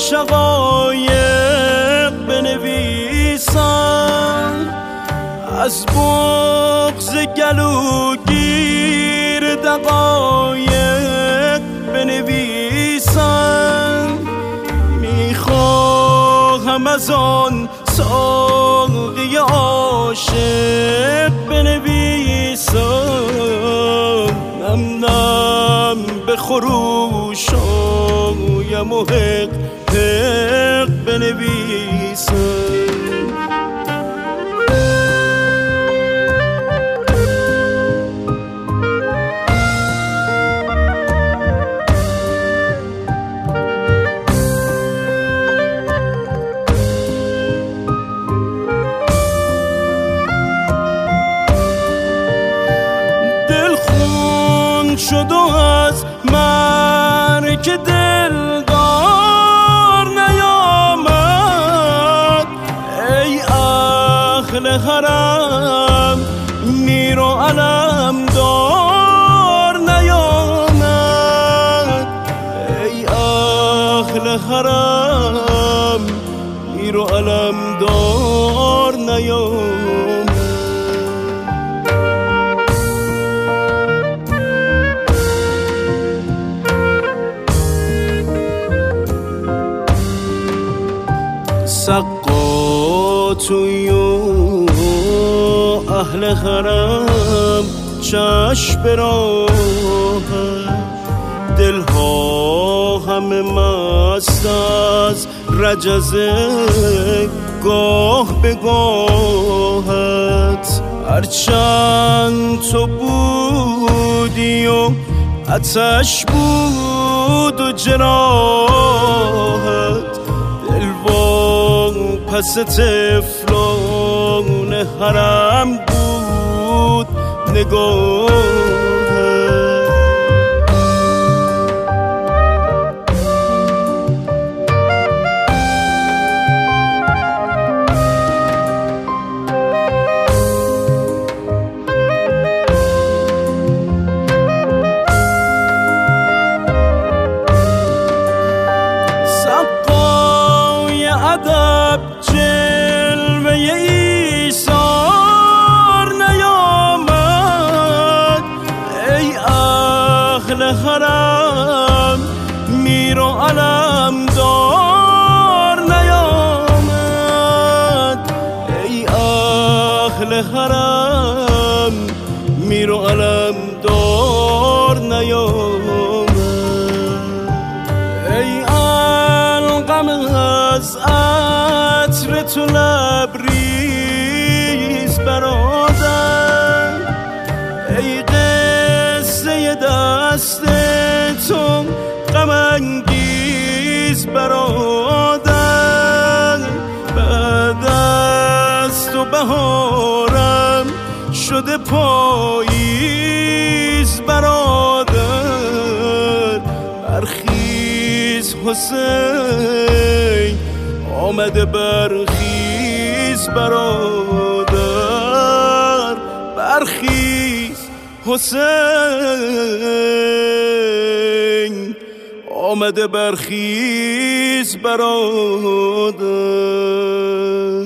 شقایق بنویسم، از بغض گلوگیر دقایق بنویسم. میخواهم از آن ساقی عاشق بنویسم، نم نم به خروشایم و حق حق بنویسم. شد و از مرگ دلدار نیامد، ای اهل حرم میر و علمدار نیامد، ای اهل حرم میر و علمدار نیامد. سقاطوی و اهل حرم چشم به راهت، دلها همه مست از رجزه گاه به گاهت. هرچند تو بودی و آتش بود و جراحت، پس طفلان حرم بود نگاهت. سقای ادب جلوه ایثار نیامد، ای اهل حرم میر و علمدار نیامد، ای اهل حرم میر و علمدار نیامد. ای القم از عطر تو لبریز برادر، ای قصه دست تو غم انگیز برادر. بعد از تو بهارم شده پاییز برادر. برخیز حسین آمده برخیز برادر، برخیز حسین آمده برخیز برادر.